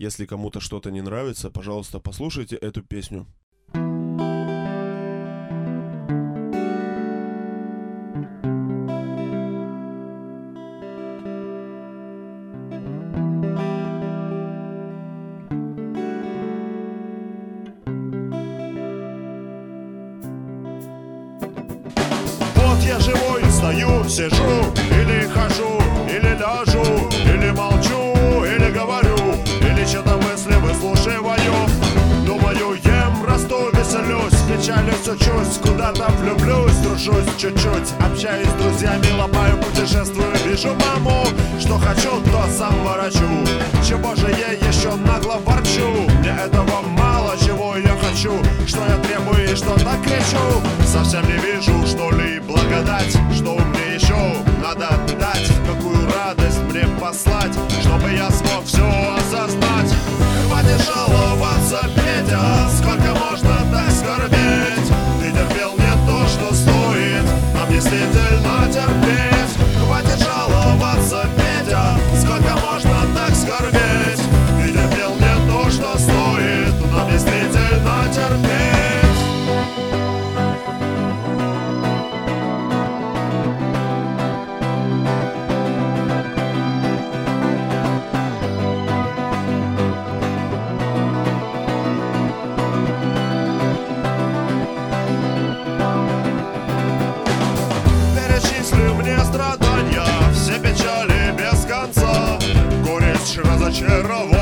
Если кому-то что-то не нравится, пожалуйста, послушайте эту песню. Я живой, стою, сижу, или хожу, или ляжу, или молчу, или говорю, или что-то мысли выслушиваю. Думаю, ем, расту, веселюсь, печалюсь, учусь, куда-то влюблюсь, дружусь чуть-чуть, общаюсь с друзьями, ломаю, путешествую, вижу маму, что хочу, то сам ворочу, чего же я еще нагло ворчу, мне этого мало, чего я хочу, что я требую и что так кричу, совсем не вижу, что ли благодать, что мне еще надо дать, какую радость мне послать, чтобы я смог все осознать. Хватит жаловаться, Петя, сколько можно так скорбеть? Ты терпел не то, что стоит, нам действительно терпеть. Хватит жаловаться, Петя, сколько можно так скорбеть? Ты терпел не то, что стоит, нам действительно терпеть. Все печали без конца, горечь разочарования.